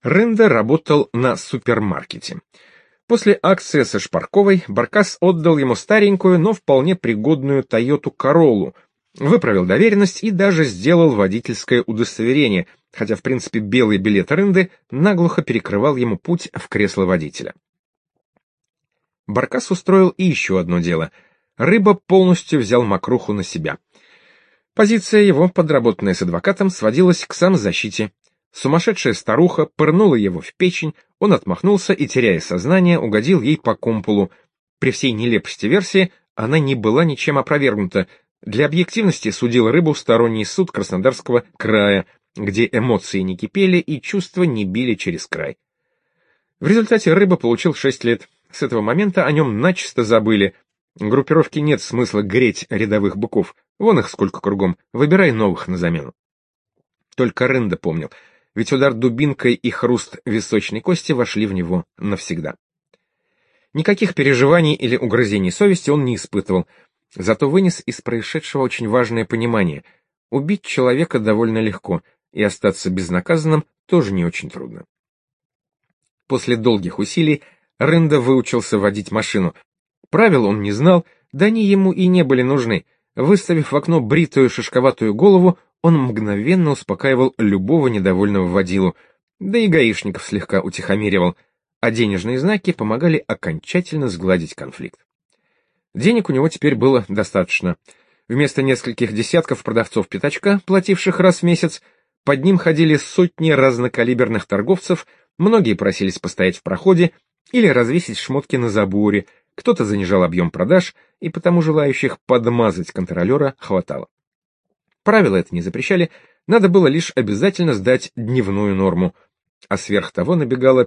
Рында работал на супермаркете. После акции со Шпарковой Баркас отдал ему старенькую, но вполне пригодную Тойоту Короллу, выправил доверенность и даже сделал водительское удостоверение, хотя, в принципе, белый билет Рынды наглухо перекрывал ему путь в кресло водителя. Баркас устроил и еще одно дело. Рыба полностью взял мокруху на себя. Позиция его, подработанная с адвокатом, сводилась к самозащите. Сумасшедшая старуха пырнула его в печень, он отмахнулся и, теряя сознание, угодил ей по кумполу. При всей нелепости версии она не была ничем опровергнута. Для объективности судил Рыбу сторонний суд Краснодарского края, где эмоции не кипели и чувства не били через край. В результате Рыба получил 6 лет. С этого момента о нем начисто забыли. Группировке нет смысла греть рядовых быков. Вон их сколько кругом, выбирай новых на замену. Только Рында помнил, ведь удар дубинкой и хруст височной кости вошли в него навсегда. Никаких переживаний или угрызений совести он не испытывал, зато вынес из происшедшего очень важное понимание: убить человека довольно легко, и остаться безнаказанным тоже не очень трудно. После долгих усилий Рында выучился водить машину. Правил он не знал, да они ему и не были нужны. Выставив в окно бритую шишковатую голову, он мгновенно успокаивал любого недовольного водилу, да и гаишников слегка утихомиривал, а денежные знаки помогали окончательно сгладить конфликт. Денег у него теперь было достаточно. Вместо нескольких десятков продавцов пятачка, плативших раз в месяц, под ним ходили сотни разнокалиберных торговцев, многие просились постоять в проходе или развесить шмотки на заборе, кто-то занижал объем продаж, и потому желающих подмазать контролера хватало. Правила это не запрещали, надо было лишь обязательно сдать дневную норму, а сверх того набегало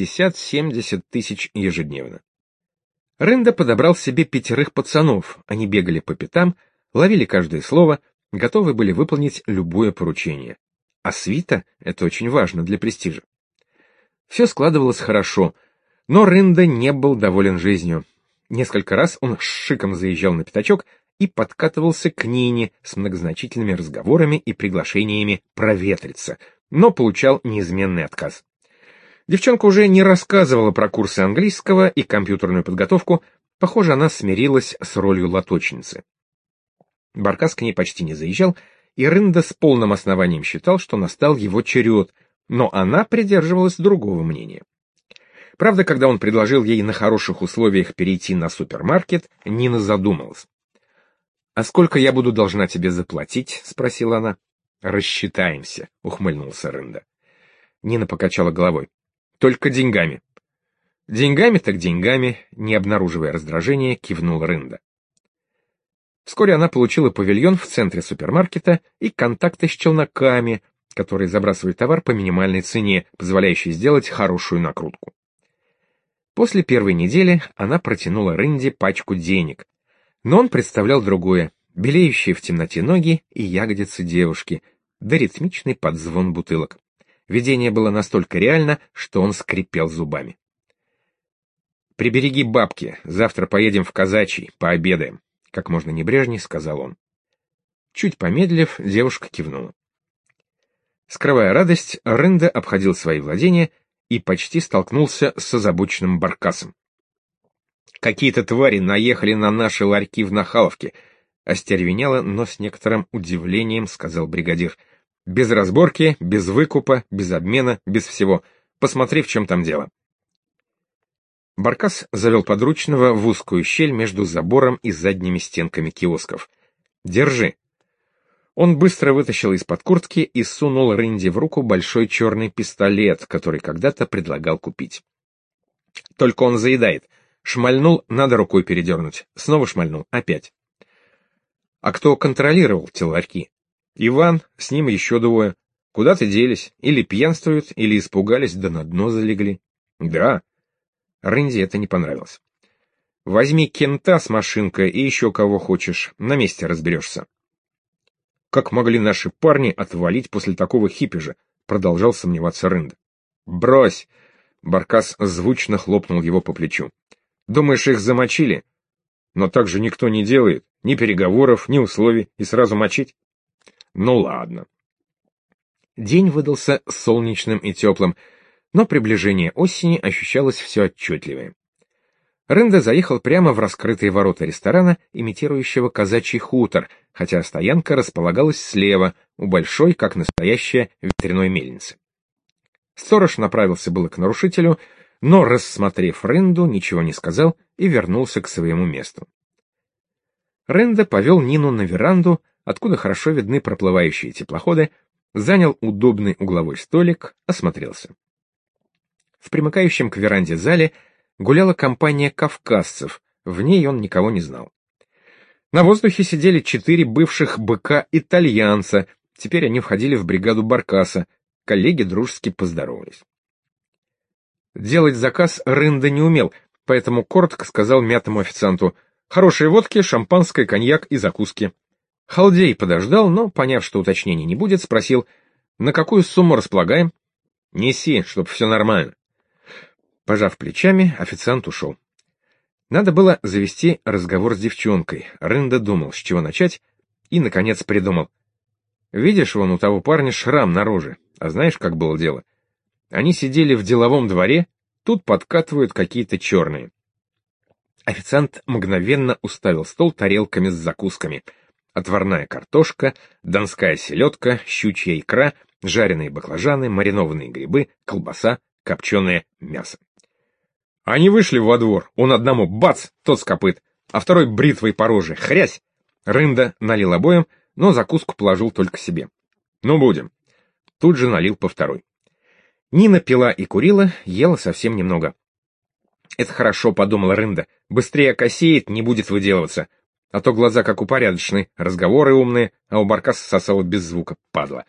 50-70 тысяч ежедневно. Рында подобрал себе 5 пацанов, они бегали по пятам, ловили каждое слово, готовы были выполнить любое поручение. А свита — это очень важно для престижа. Все складывалось хорошо, но Рында не был доволен жизнью. Несколько раз он с шиком заезжал на пятачок и подкатывался к Нине с многозначительными разговорами и приглашениями проветриться, но получал неизменный отказ. Девчонка уже не рассказывала про курсы английского и компьютерную подготовку, похоже, она смирилась с ролью лоточницы. Баркас к ней почти не заезжал, и Рында с полным основанием считал, что настал его черед, но она придерживалась другого мнения. Правда, когда он предложил ей на хороших условиях перейти на супермаркет, Нина задумалась. «А сколько я буду должна тебе заплатить?» — спросила она. «Рассчитаемся», — ухмыльнулся Рында. Нина покачала головой. «Только деньгами». «Деньгами так деньгами», — не обнаруживая раздражения, кивнул Рында. Вскоре она получила павильон в центре супермаркета и контакты с челноками, которые забрасывают товар по минимальной цене, позволяющей сделать хорошую накрутку. После первой недели она протянула Рынде пачку денег, но он представлял другое: белеющие в темноте ноги и ягодицы девушки, да ритмичный подзвон бутылок. Видение было настолько реально, что он скрипел зубами. «Прибереги бабки, завтра поедем в Казачий, пообедаем», — как можно небрежней сказал он. Чуть помедлив, девушка кивнула. Скрывая радость, Рында обходил свои владения и почти столкнулся с озабоченным Баркасом. «Какие-то твари наехали на наши ларьки в Нахаловке», — остервенело, но с некоторым удивлением сказал бригадир. «Без разборки, без выкупа, без обмена, без всего. Посмотри, в чем там дело». Баркас завел подручного в узкую щель между забором и задними стенками киосков. «Держи». Он быстро вытащил из-под куртки и сунул Рынде в руку большой черный пистолет, который когда-то предлагал купить. «Только он заедает. Шмальнул, надо рукой передернуть. Снова шмальнул, опять». «А кто контролировал те ларьки?» «Иван, с ним еще 2. Куда-то делись, или пьянствуют, или испугались, да на дно залегли». «Да». Рынде это не понравилось. «Возьми кента с машинкой и еще кого хочешь, на месте разберешься». «Как могли наши парни отвалить после такого хиппижа?» — продолжал сомневаться Рында. «Брось!» — Баркас звучно хлопнул его по плечу. «Думаешь, их замочили? Но так же никто не делает, ни переговоров, ни условий, и сразу мочить?» «Ну ладно». День выдался солнечным и теплым, но приближение осени ощущалось все отчетливее. Рында заехал прямо в раскрытые ворота ресторана, имитирующего казачий хутор, хотя стоянка располагалась слева, у большой, как настоящая, ветряной мельницы. Сторож направился было к нарушителю, но, рассмотрев Рынду, ничего не сказал и вернулся к своему месту. Рында повел Нину на веранду, откуда хорошо видны проплывающие теплоходы, занял удобный угловой столик, осмотрелся. В примыкающем к веранде зале гуляла компания кавказцев, в ней он никого не знал. На воздухе сидели 4 бывших быка-итальянца, теперь они входили в бригаду Баркаса, коллеги дружески поздоровались. Делать заказ Рында не умел, поэтому коротко сказал мятому официанту: «Хорошие водки, шампанское, коньяк и закуски». Халдей подождал, но, поняв, что уточнений не будет, спросил: «На какую сумму располагаем?» «Неси, чтоб все нормально». Пожав плечами, официант ушел. Надо было завести разговор с девчонкой. Рында думал, с чего начать, и, наконец, придумал. «Видишь, вон у того парня шрам на роже, а знаешь, как было дело? Они сидели в деловом дворе, тут подкатывают какие-то черные». Официант мгновенно уставил стол тарелками с закусками. Отварная картошка, донская селедка, щучья икра, жареные баклажаны, маринованные грибы, колбаса, копченое мясо. Они вышли во двор, он одному бац, тот с копыт, а второй бритвой по роже, хрясь. Рында налил обоим, но закуску положил только себе. «Ну, будем». Тут же налил по второй. Нина пила и курила, ела совсем немного. «Это хорошо», — подумала Рында, — «быстрее окосеет, не будет выделываться. А то глаза как у порядочной, разговоры умные, а у Баркаса сосало без звука, падла».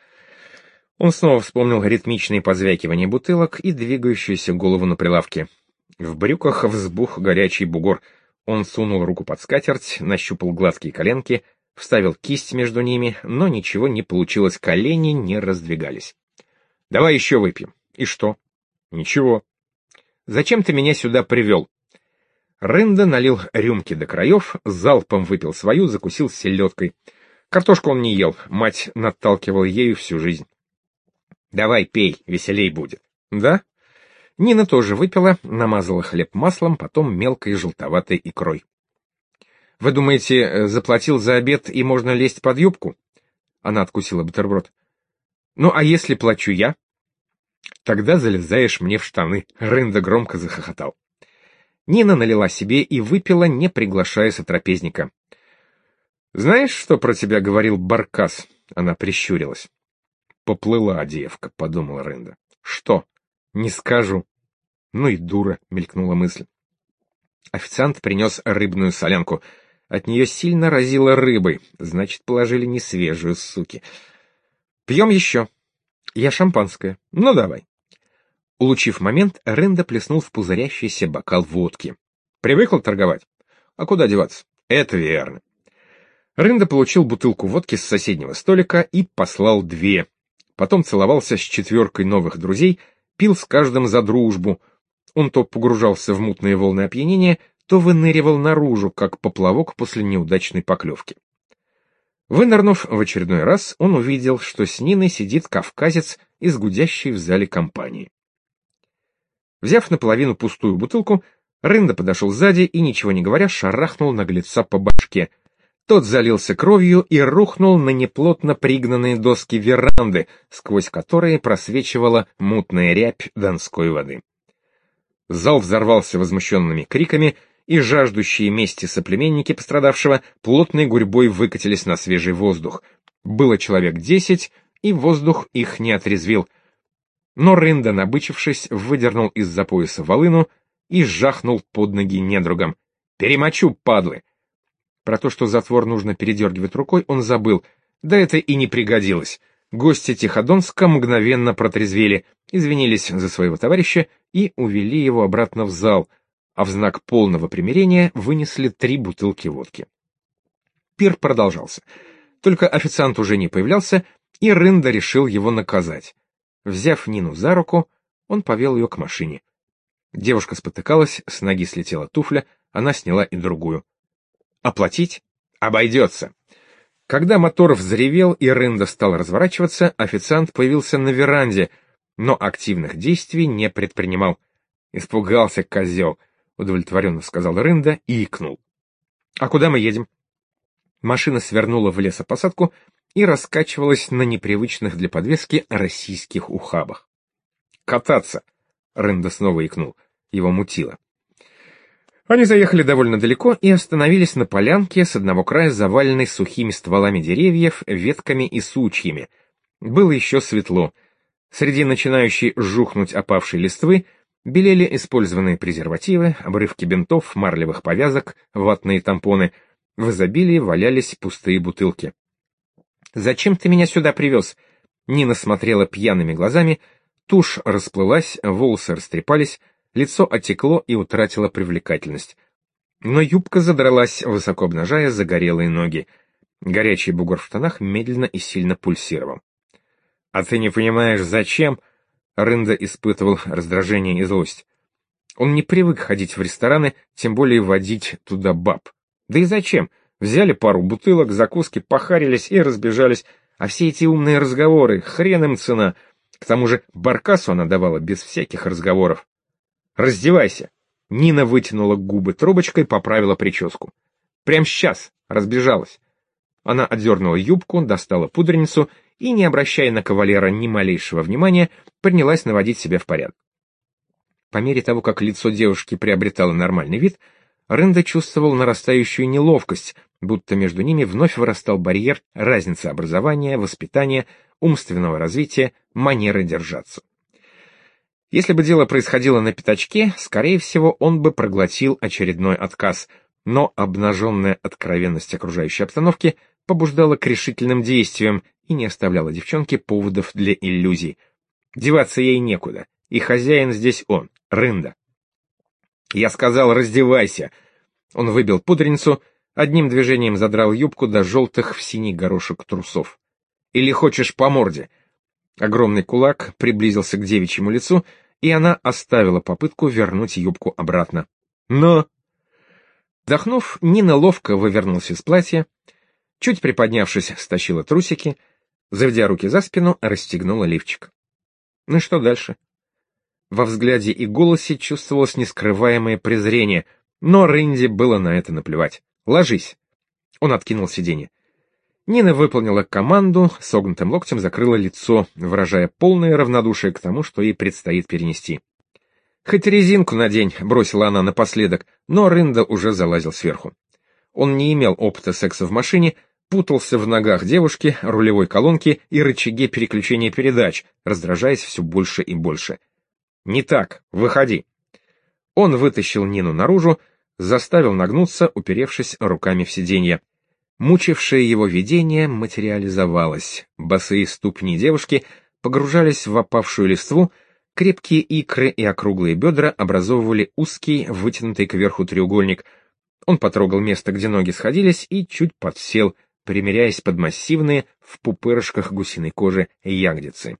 Он снова вспомнил ритмичные позвякивания бутылок и двигающуюся голову на прилавке. В брюках взбух горячий бугор. Он сунул руку под скатерть, нащупал гладкие коленки, вставил кисть между ними, но ничего не получилось, колени не раздвигались. «Давай еще выпьем». «И что?» «Ничего». «Зачем ты меня сюда привел?» Рында налил рюмки до краев, залпом выпил свою, закусил селедкой. Картошку он не ел, мать наталкивала ею всю жизнь. «Давай пей, веселей будет». «Да?» Нина тоже выпила, намазала хлеб маслом, потом мелкой желтоватой икрой. «Вы думаете, заплатил за обед и можно лезть под юбку?» Она откусила бутерброд. «Ну, а если плачу я?» «Тогда залезаешь мне в штаны», — Рында громко захохотал. Нина налила себе и выпила, не приглашая сотрапезника. «Знаешь, что про тебя говорил Баркас?» Она прищурилась. «Поплыла девка», — подумала Рында. «Что?» «Не скажу». «Ну и дура», — мелькнула мысль. Официант принес рыбную солянку. От нее сильно разило рыбой, значит, положили не свежую, суки. «Пьем еще». «Я шампанское». «Ну, давай». Улучив момент, Рында плеснул в пузырящийся бокал водки. «Привыкла торговать?» «А куда деваться?» «Это верно». Рында получил бутылку водки с соседнего столика и послал 2. Потом целовался с 4 новых друзей, пил с каждым за дружбу. Он то погружался в мутные волны опьянения, то выныривал наружу, как поплавок после неудачной поклевки. Вынырнув в очередной раз, он увидел, что с Ниной сидит кавказец из гудящей в зале компании. Взяв наполовину пустую бутылку, Рында подошел сзади и, ничего не говоря, шарахнул наглеца по башке. Тот залился кровью и рухнул на неплотно пригнанные доски веранды, сквозь которые просвечивала мутная рябь донской воды. Зал взорвался возмущенными криками, и жаждущие мести соплеменники пострадавшего плотной гурьбой выкатились на свежий воздух. Было человек 10, и воздух их не отрезвил. Но Рында, набычившись, выдернул из-за пояса волыну и жахнул под ноги недругам. «Перемочу, падлы!» Про то, что затвор нужно передергивать рукой, он забыл. Да это и не пригодилось. Гости Тиходонска мгновенно протрезвели, извинились за своего товарища и увели его обратно в зал, а в знак полного примирения вынесли 3 бутылки водки. Пир продолжался. Только официант уже не появлялся, и Рында решил его наказать. Взяв Нину за руку, он повел ее к машине. Девушка спотыкалась, с ноги слетела туфля, она сняла и другую. «Оплатить? Обойдется». Когда мотор взревел и Рында стал разворачиваться, официант появился на веранде. но активных действий не предпринимал. «Испугался, козел», — удовлетворенно сказал Рында и икнул. «А куда мы едем?» Машина свернула в лесопосадку и раскачивалась на непривычных для подвески российских ухабах. «Кататься!» — Рында снова икнул. Его мутило. Они заехали довольно далеко и остановились на полянке, с одного края заваленной сухими стволами деревьев, ветками и сучьями. Было еще светло. Среди начинающей жухнуть опавшей листвы белели использованные презервативы, обрывки бинтов, марлевых повязок, ватные тампоны. В изобилии валялись пустые бутылки. «Зачем ты меня сюда привез?» Нина смотрела пьяными глазами, тушь расплылась, волосы растрепались, лицо отекло и утратило привлекательность. Но юбка задралась, высоко обнажая загорелые ноги. Горячий бугор в штанах медленно и сильно пульсировал. «А ты не понимаешь, зачем?» Рында испытывал раздражение и злость. Он не привык ходить в рестораны, тем более водить туда баб. Да и зачем? Взяли пару бутылок, закуски, похарились и разбежались, а все эти умные разговоры, хрен им цена. К тому же баркасу она давала без всяких разговоров. «Раздевайся!» Нина вытянула губы трубочкой, поправила прическу. «Прям сейчас!» Разбежалась. Она отдернула юбку, достала пудреницу и, не обращая на кавалера ни малейшего внимания, принялась наводить себя в порядок. По мере того, как лицо девушки приобретало нормальный вид, Рында чувствовал нарастающую неловкость, будто между ними вновь вырастал барьер разницы образования, воспитания, умственного развития, манеры держаться. Если бы дело происходило на пятачке, скорее всего, он бы проглотил очередной отказ, но обнаженная откровенность окружающей обстановки побуждала к решительным действиям и не оставляла девчонке поводов для иллюзий. Деваться ей некуда, и хозяин здесь он, Рында. «Я сказал, раздевайся!» Он выбил пудреницу, одним движением задрал юбку до желтых в синий горошек трусов. «Или хочешь по морде?» Огромный кулак приблизился к девичьему лицу, и она оставила попытку вернуть юбку обратно. «Но...» Вдохнув, Нина ловко вывернулась из платья, чуть приподнявшись, стащила трусики, заведя руки за спину, расстегнула лифчик. Ну и что дальше? Во взгляде и голосе чувствовалось нескрываемое презрение, но Рынде было на это наплевать. «Ложись!» Он откинул сиденье. Нина выполнила команду, согнутым локтем закрыла лицо, выражая полное равнодушие к тому, что ей предстоит перенести. «Хоть резинку надень», — бросила она напоследок, но Рында уже залазил сверху. Он не имел опыта секса в машине, путался в ногах девушки, рулевой колонке и рычаге переключения передач, раздражаясь все больше и больше. «Не так, выходи». Он вытащил Нину наружу, заставил нагнуться, уперевшись руками в сиденье. Мучившее его видение материализовалось. Босые ступни девушки погружались в опавшую листву, крепкие икры и округлые бедра образовывали узкий, вытянутый кверху треугольник. Он потрогал место, где ноги сходились, и чуть подсел, примеряясь под массивные, в пупырышках гусиной кожи, ягодицы.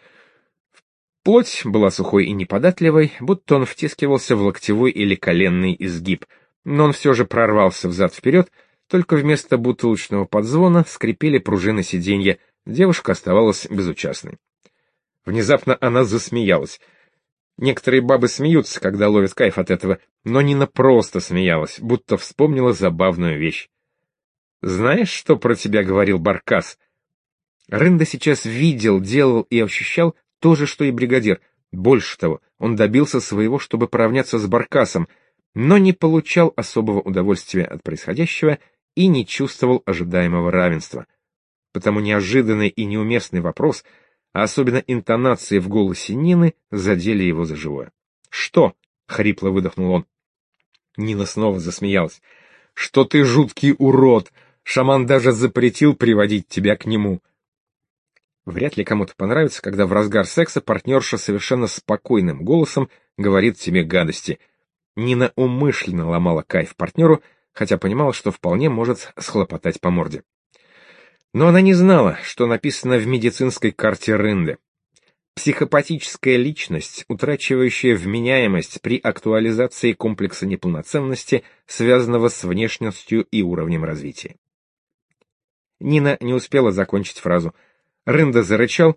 Плоть была сухой и неподатливой, будто он втискивался в локтевой или коленный изгиб, но он все же прорвался взад-вперед, только вместо бутылочного подзвона скрипели пружины сиденья, девушка оставалась безучастной. Внезапно она засмеялась. Некоторые бабы смеются, когда ловят кайф от этого, но Нина просто смеялась, будто вспомнила забавную вещь. «Знаешь, что про тебя говорил Баркас?» Рында сейчас видел, делал и ощущал то же, что и бригадир. Больше того, он добился своего, чтобы поравняться с Баркасом, но не получал особого удовольствия от происходящего и не чувствовал ожидаемого равенства. Потому неожиданный и неуместный вопрос, а особенно интонации в голосе Нины, задели его за живое. «Что?» — хрипло выдохнул он. Нина снова засмеялась. «Что ты жуткий урод! Шаман даже запретил приводить тебя к нему!» Вряд ли кому-то понравится, когда в разгар секса партнерша совершенно спокойным голосом говорит тебе гадости. Нина умышленно ломала кайф партнеру, хотя понимала, что вполне может схлопотать по морде. Но она не знала, что написано в медицинской карте Рынды. Психопатическая личность, утрачивающая вменяемость при актуализации комплекса неполноценности, связанного с внешностью и уровнем развития. Нина не успела закончить фразу. Рында зарычал,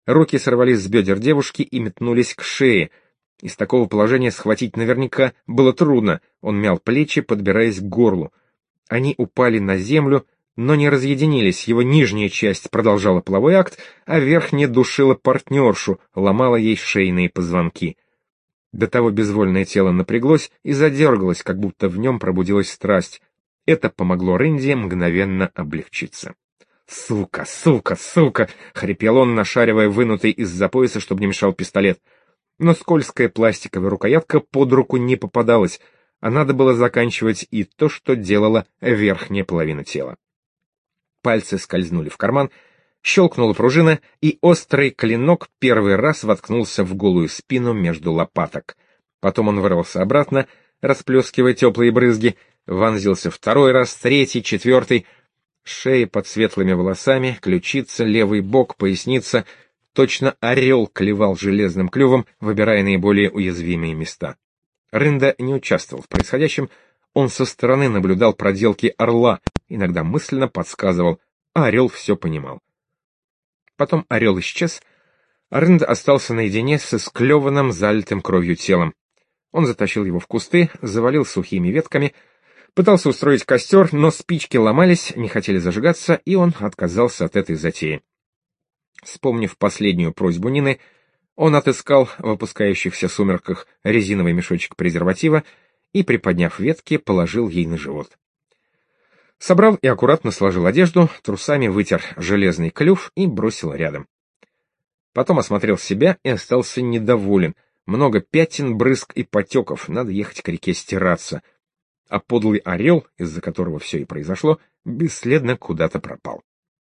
Руки сорвались с бедер девушки и метнулись к шее. Из такого положения схватить наверняка было трудно, он мял плечи, подбираясь к горлу. Они упали на землю, но не разъединились, его нижняя часть продолжала половой акт, а верхняя душила партнершу, ломала ей шейные позвонки. До того безвольное тело напряглось и задергалось, как будто в нем пробудилась страсть. Это помогло Рэнди мгновенно облегчиться. «Сука, сука, сука!» — хрипел он, нашаривая вынутый из-за пояса, чтобы не мешал пистолет. Но скользкая пластиковая рукоятка под руку не попадалась, а надо было заканчивать и то, что делала верхняя половина тела. Пальцы скользнули в карман, щелкнула пружина, и острый клинок первый раз воткнулся в голую спину между лопаток. Потом он вырвался обратно, расплескивая теплые брызги, вонзился второй раз, третий, четвертый. Шея под светлыми волосами, ключица, левый бок, поясница. Точно орел клевал железным клювом, выбирая наиболее уязвимые места. Рында не участвовал в происходящем, он со стороны наблюдал проделки орла, иногда мысленно подсказывал, а орел все понимал. Потом орел исчез, а Рында остался наедине с исклеванным, залитым кровью телом. Он затащил его в кусты, завалил сухими ветками, пытался устроить костер, но спички ломались, не хотели зажигаться, и он отказался от этой затеи. Вспомнив последнюю просьбу Нины, он отыскал в опускающихся сумерках резиновый мешочек презерватива и, приподняв ветки, положил ей на живот. Собрал и аккуратно сложил одежду, трусами вытер железный клюв и бросил рядом. Потом осмотрел себя и остался недоволен. Много пятен, брызг и потеков, надо ехать к реке стираться. А подлый орел, из-за которого все и произошло, бесследно куда-то пропал.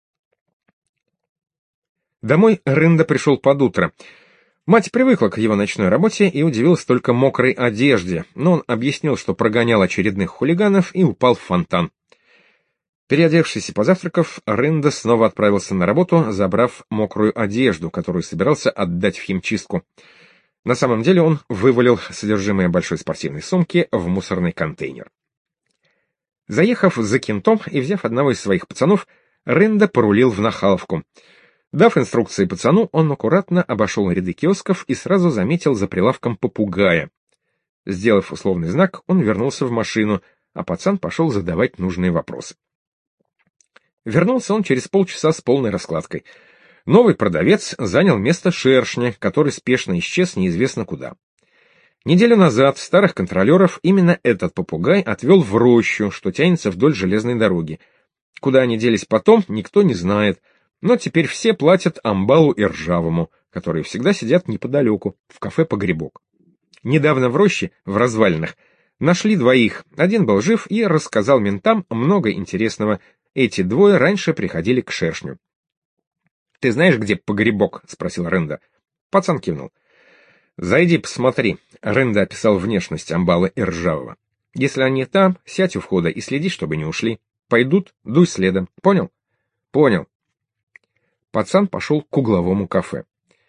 Домой Рында пришел под утро. Мать привыкла к его ночной работе и удивилась только мокрой одежде, но он объяснил, что прогонял очередных хулиганов и упал в фонтан. Переодевшись и позавтракав, Рында снова отправился на работу, забрав мокрую одежду, которую собирался отдать в химчистку. На самом деле он вывалил содержимое большой спортивной сумки в мусорный контейнер. Заехав за кентом и взяв одного из своих пацанов, Рында порулил в Нахаловку. Дав инструкции пацану, он аккуратно обошел ряды киосков и сразу заметил за прилавком попугая. Сделав условный знак, он вернулся в машину, а пацан пошел задавать нужные вопросы. Вернулся он через полчаса с полной раскладкой. Новый продавец занял место шершня, который спешно исчез неизвестно куда. Неделю назад старых контролеров именно этот попугай отвел в рощу, что тянется вдоль железной дороги. Куда они делись потом, никто не знает, но теперь все платят Амбалу и Ржавому, которые всегда сидят неподалеку, в кафе «Погребок». Недавно в роще, в развалинах, нашли двоих, один был жив и рассказал ментам много интересного. Эти двое раньше приходили к шершню. «Ты знаешь, где Погребок?» — спросил Рында. Пацан кивнул. «Зайди, посмотри», — Рында описал внешность Амбала и Ржавого. «Если они там, сядь у входа и следи, чтобы не ушли. Пойдут, дуй следом. Понял?» «Понял». Пацан пошел к угловому кафе.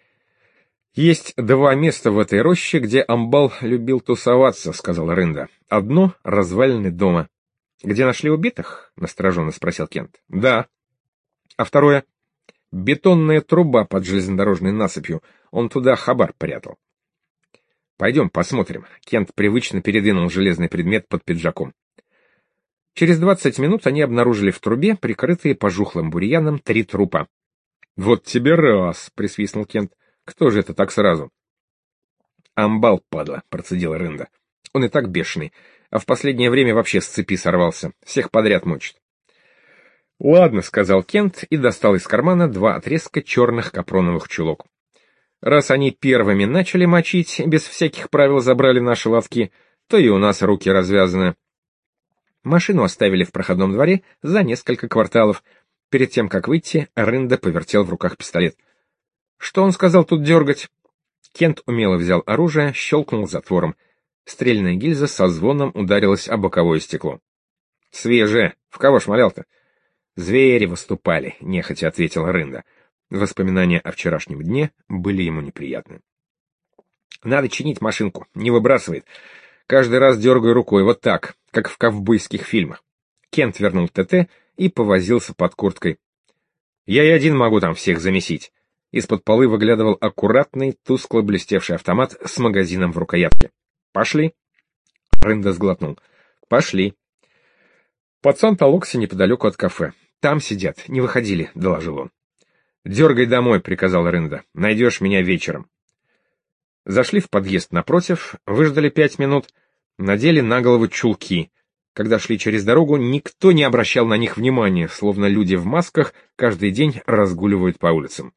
«Есть два места в этой роще, где Амбал любил тусоваться», — сказал Рында. «Одно — развалины дома». «Где нашли убитых?» — настороженно спросил Кент. «Да». «А второе?» «Бетонная труба под железнодорожной насыпью. Он туда хабар прятал». «Пойдем посмотрим». Кент привычно передвинул железный предмет под пиджаком. Через 20 минут они обнаружили в трубе, прикрытые пожухлым бурьяном, 3 трупа. «Вот тебе раз!» — присвистнул Кент. «Кто же это так сразу?» «Амбал, падла», — процедил Рында. «Он и так бешеный, а в последнее время вообще с цепи сорвался, всех подряд мочит». «Ладно», — сказал Кент и достал из кармана 2 отрезка черных капроновых чулок. «Раз они первыми начали мочить, без всяких правил забрали наши лотки, то и у нас руки развязаны». Машину оставили в проходном дворе за несколько кварталов. Перед тем, как выйти, Рында повертел в руках пистолет. «Что он сказал тут дергать?» Кент умело взял оружие, щелкнул затвором. Стрельная гильза со звоном ударилась о боковое стекло. «Свежее! В кого шмалял-то?» «Звери выступали», — нехотя ответил Рында. Воспоминания о вчерашнем дне были ему неприятны. «Надо чинить машинку, не выбрасывает. Каждый раз дергаю рукой, вот так, как в ковбойских фильмах». Кент вернул ТТ и повозился под курткой. «Я и один могу там всех замесить». Из-под полы выглядывал аккуратный, тускло блестевший автомат с магазином в рукоятке. «Пошли!» Рында сглотнул. «Пошли!» Пацан толокся неподалеку от кафе. «Там сидят, не выходили», — доложил он. «Дергай домой», — приказал Рында. «Найдешь меня вечером». Зашли в подъезд напротив, выждали 5 минут, надели на голову чулки. Когда шли через дорогу, никто не обращал на них внимания, словно люди в масках каждый день разгуливают по улицам.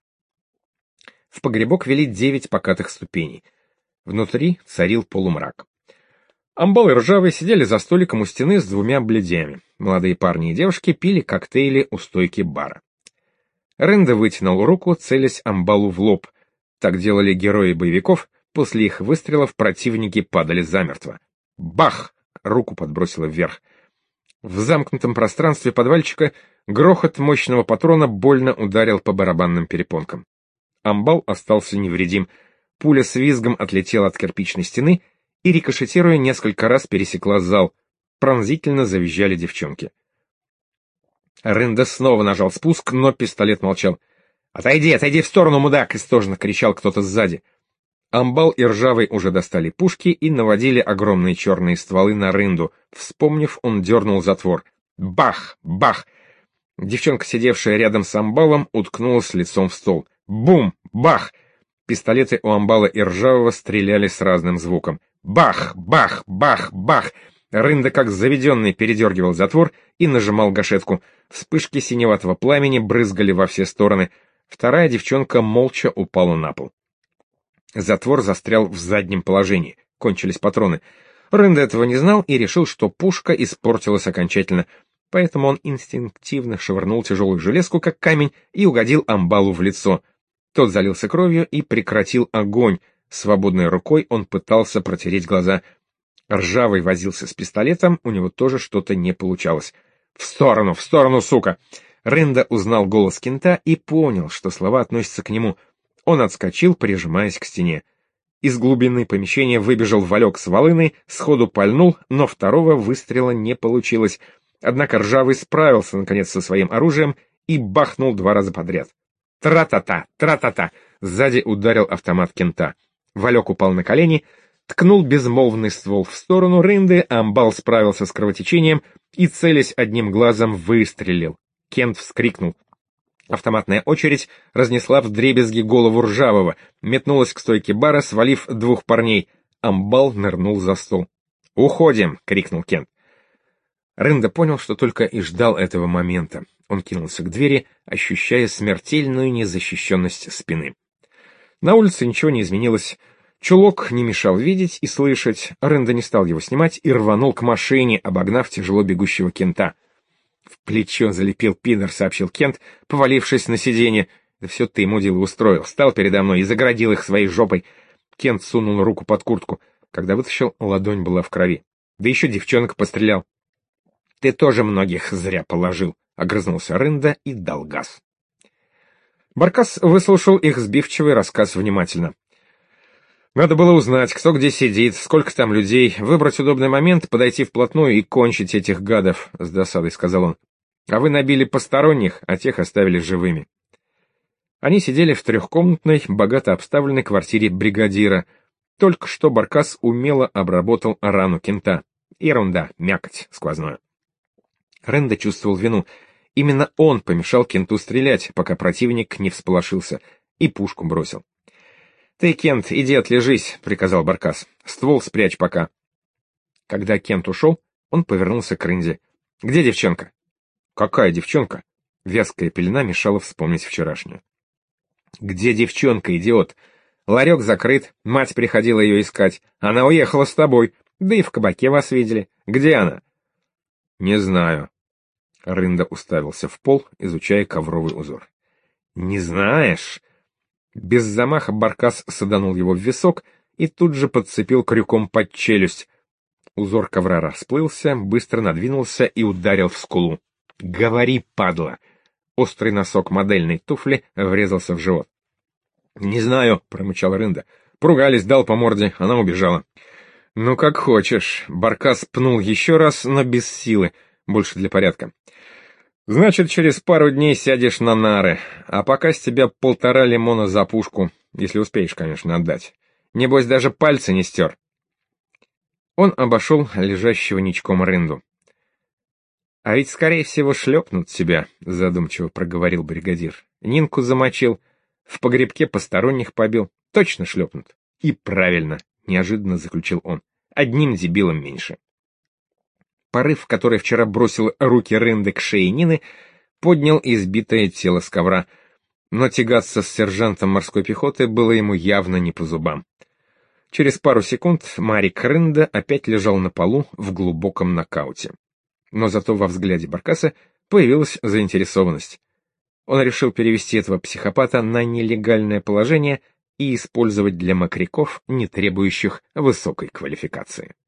В погребок вели 9 покатых ступеней. Внутри царил полумрак. Амбал и Ржавый сидели за столиком у стены с 2 бледями. Молодые парни и девушки пили коктейли у стойки бара. Рында вытянул руку, целясь Амбалу в лоб. Так делали герои боевиков, после их выстрелов противники падали замертво. Бах! Руку подбросило вверх. В замкнутом пространстве подвальчика грохот мощного патрона больно ударил по барабанным перепонкам. Амбал остался невредим. Пуля с визгом отлетела от кирпичной стены и, рикошетируя, несколько раз пересекла зал. Пронзительно завизжали девчонки. Рында снова нажал спуск, но пистолет молчал. «Отойди, отойди в сторону, мудак!» — истошно кричал кто-то сзади. Амбал и Ржавый уже достали пушки и наводили огромные черные стволы на Рынду. Вспомнив, он дернул затвор. Бах! Бах! Девчонка, сидевшая рядом с Амбалом, уткнулась лицом в стол. Бум! Бах! Пистолеты у Амбала и Ржавого стреляли с разным звуком. Бах! Бах! Бах! Бах! Рында, как заведенный, передергивал затвор и нажимал гашетку. Вспышки синеватого пламени брызгали во все стороны. Вторая девчонка молча упала на пол. Затвор застрял в заднем положении. Кончились патроны. Рында этого не знал и решил, что пушка испортилась окончательно. Поэтому он инстинктивно швырнул тяжелую железку, как камень, и угодил Амбалу в лицо. Тот залился кровью и прекратил огонь. Свободной рукой он пытался протереть глаза. Ржавый возился с пистолетом, у него тоже что-то не получалось. В сторону, сука!» Рында узнал голос кента и понял, что слова относятся к нему. Он отскочил, прижимаясь к стене. Из глубины помещения выбежал Валек с волыной, сходу пальнул, но второго выстрела не получилось. Однако Ржавый справился, наконец, со своим оружием и бахнул 2 раза подряд. Тра-та-та, тра-та-та! Сзади ударил автомат кента. Валек упал на колени, ткнул безмолвный ствол в сторону Рынды, Амбал справился с кровотечением и, целясь одним глазом, выстрелил. Кент вскрикнул. Автоматная очередь разнесла вдребезги голову Ржавого, метнулась к стойке бара, свалив 2 парней. Амбал нырнул за стол. «Уходим!» — крикнул Кент. Рында понял, что только и ждал этого момента. Он кинулся к двери, ощущая смертельную незащищенность спины. На улице ничего не изменилось. Чулок не мешал видеть и слышать. Рында не стал его снимать и рванул к машине, обогнав тяжело бегущего Кента. «В плечо залепил пидор», — сообщил Кент, повалившись на сиденье. «Да все ты ему дело устроил. Встал передо мной и загородил их своей жопой». Кент сунул руку под куртку. Когда вытащил, ладонь была в крови. Да еще девчонок пострелял. «Ты тоже многих зря положил», — огрызнулся Рында и дал газ. Баркас выслушал их сбивчивый рассказ внимательно. «Надо было узнать, кто где сидит, сколько там людей, выбрать удобный момент, подойти вплотную и кончить этих гадов», — с досадой сказал он. «А вы набили посторонних, а тех оставили живыми». Они сидели в 3-комнатной, богато обставленной квартире бригадира. Только что Баркас умело обработал рану кента. Ерунда, мякоть сквозная. Рында чувствовал вину. Именно он помешал кенту стрелять, пока противник не всполошился, и пушку бросил. «Ты, Кент, иди отлежись», — приказал Баркас. «Ствол спрячь пока». Когда Кент ушел, он повернулся к Рынде. «Где девчонка?» «Какая девчонка?» Вязкая пелена мешала вспомнить вчерашнюю. «Где девчонка, идиот? Ларек закрыт, мать приходила ее искать. Она уехала с тобой, да и в кабаке вас видели. Где она?» «Не знаю». Рында уставился в пол, изучая ковровый узор. «Не знаешь?» Без замаха Баркас саданул его в висок и тут же подцепил крюком под челюсть. Узор ковра расплылся, быстро надвинулся и ударил в скулу. «Говори, падла!» Острый носок модельной туфли врезался в живот. «Не знаю», — промычал Рында. «Поругались, дал по морде, она убежала». «Ну, как хочешь». Баркас пнул еще раз, но без силы, больше для порядка. Значит, через пару дней сядешь на нары, а пока с тебя 1,5 лимона за пушку, если успеешь, конечно, отдать. Небось, даже пальцы не стер. Он обошел лежащего ничком рынду. «А ведь, скорее всего, шлепнут тебя», — задумчиво проговорил бригадир. «Нинку замочил, в погребке посторонних побил. Точно шлепнут». «И правильно», — неожиданно заключил он. «Одним дебилом меньше». Порыв, который вчера бросил руки рынды к шее Нины, поднял избитое тело с ковра, но тягаться с сержантом морской пехоты было ему явно не по зубам. Через пару секунд Марик Рында опять лежал на полу в глубоком нокауте. Но зато во взгляде Баркаса появилась заинтересованность. Он решил перевести этого психопата на нелегальное положение и использовать для мокряков, не требующих высокой квалификации.